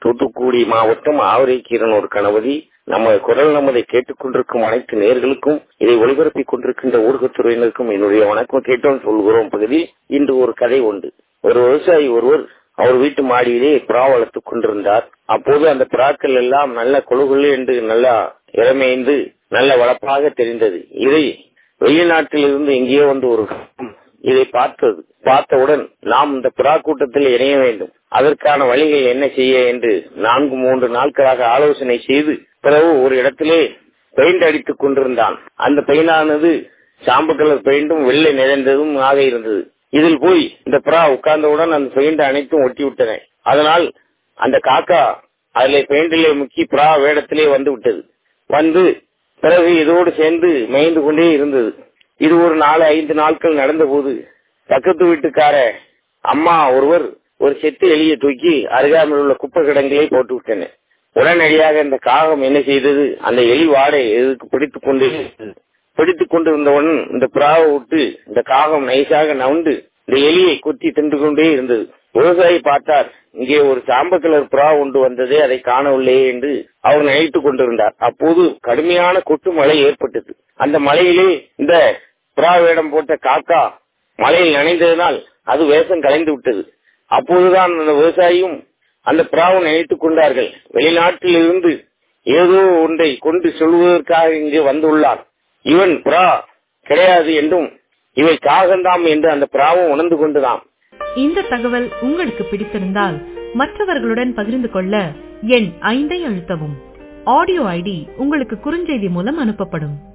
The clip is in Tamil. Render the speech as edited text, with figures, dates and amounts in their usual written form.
தூத்துக்குடி மாவட்டம் ஆவரைக்கீரனூர் கணபதி. நம்ம குரல் நமதை கேட்டுக் கொண்டிருக்கும் அனைத்து நேயர்களுக்கும், இதை ஒளிபரப்பிக் கொண்டிருக்கின்ற ஊடகத்துறையினருக்கும் என்னுடைய வணக்கம் கேட்டோம் சொல்கிறோம். பகுதி இன்று ஒரு கதை உண்டு. ஒரு விவசாயி ஒருவர் அவர் வீட்டு மாடியிலே புறா வளர்த்துக் கொண்டிருந்தார். அப்போது அந்த புறாக்கள் எல்லாம் நல்ல கொழுகுழு என்று நல்லா இளமைந்து நல்ல வளப்பாக தெரிந்தது. இதை வெளிநாட்டிலிருந்து எங்கேயோ வந்து ஒரு இதை பார்த்தவுடன் நாம் இந்த புறா கூட்டத்தில் இணைய வேண்டும், அதற்கான வழிகள் என்ன செய்ய என்று 4-3 நாட்களாக ஆலோசனை செய்து பிறகு ஒரு இடத்திலே பெயிண்ட் அடித்துக் கொண்டிருந்தான். அந்த பெயிண்டானது சாம்பல் கலர் பெயிண்டும் வெள்ளை நிறைந்ததும் ஆக இருந்தது. இதில் போய் இந்த புறா உட்கார்ந்தவுடன் அந்த பெயிண்ட் அனைத்தும் ஒட்டி விட்டன. அதனால் அந்த காக்கா அதிலே பெயிண்டிலே முக்கி புறா வேடத்திலே வந்து விட்டது. வந்து பிறகு இதோடு சேர்ந்து மேய்ந்து கொண்டே இருந்தது. இது ஒரு 4-5 நாட்கள் நடந்த போது பக்கத்து வீட்டுக்கார அம்மா ஒருவர் ஒரு செத்து எலியை தூக்கி அருகாமையில் உள்ள குப்பை கிடங்கிலே போட்டு விட்டன. உடனடியாக இந்த காகம் என்ன செய்தது, அந்த எலி வாடை எதுக்கு பிடித்துக் கொண்டு இருந்தவுடன் இந்த புறாவை விட்டு இந்த காகம் நைசாக நவுண்டு இந்த எலியை குத்தி தின்று கொண்டே இருந்தது. விவசாயி பார்த்தார், இங்கே ஒரு சாம்பல் கலர் புறா ஒன்று வந்ததே, அதை காணவில்லையே என்று அவர் நினைத்துக் கொண்டிருந்தார். அப்போது கடுமையான கொட்டு மழை ஏற்பட்டது. அந்த மழையிலே இந்த புறா வேடம் போட்ட காக்கா மழையில் நனைந்ததனால் அது வேஷம் கலைந்து விட்டது. அப்போதுதான் அந்த விவசாயியும் அந்த புறாவும் நினைத்துக் கொண்டார்கள், வெளிநாட்டில் இருந்து ஏதோ ஒன்றை கொண்டு சொல்வதற்காக இங்கே வந்துள்ளார், இவன் புறா கிடையாது என்றும் இவை காகந்தாம் என்று அந்த புறாவும் உணர்ந்து கொண்டுதான். இந்த தகவல் உங்களுக்கு பிடித்திருந்தால் மற்றவர்களுடன் பகிர்ந்து கொள்ள எண் 5 அழுத்தவும். ஆடியோ ஐடி உங்களுக்கு குறுஞ்செய்தி மூலம் அனுப்பப்படும்.